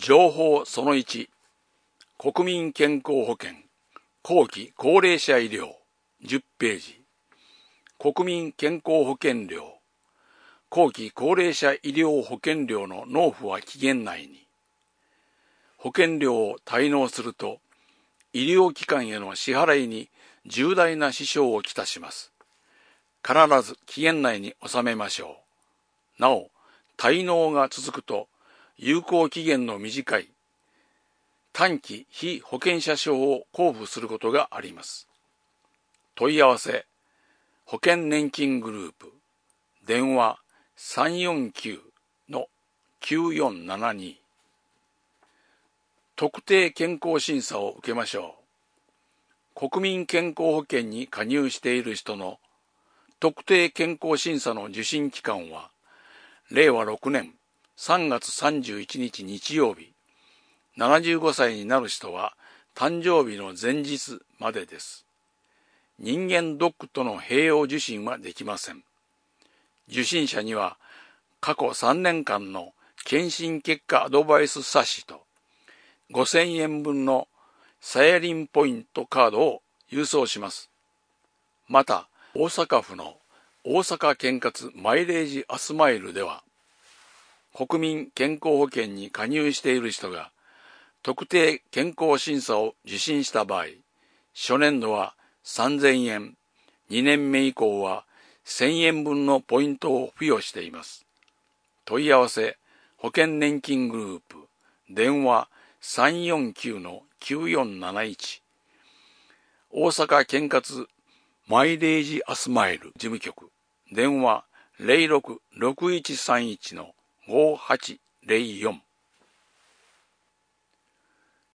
情報その1、国民健康保険、後期高齢者医療、10ページ。国民健康保険料、後期高齢者医療保険料の納付は期限内に。保険料を滞納すると、医療機関への支払いに重大な支障をきたします。必ず期限内に納めましょう。なお、滞納が続くと、有効期限の短い短期被保険者証を交付することがあります。問い合わせ、保険年金グループ、電話 349-9472。特定健康審査を受けましょう。国民健康保険に加入している人の特定健康審査の受診期間は、令和6年3月31日日曜日、75歳になる人は誕生日の前日までです。人間ドックとの併用受診はできません。受診者には過去3年間の検診結果アドバイス冊子と5000円分のサヤリンポイントカードを郵送します。また、大阪府の大阪健活マイレージアスマイルでは、国民健康保険に加入している人が特定健康審査を受診した場合、初年度は3000円、2年目以降は1000円分のポイントを付与しています。問い合わせ、保険年金グループ、電話 349-9471。大阪健活マイレージアスマイル事務局、電話 06-6131-5804。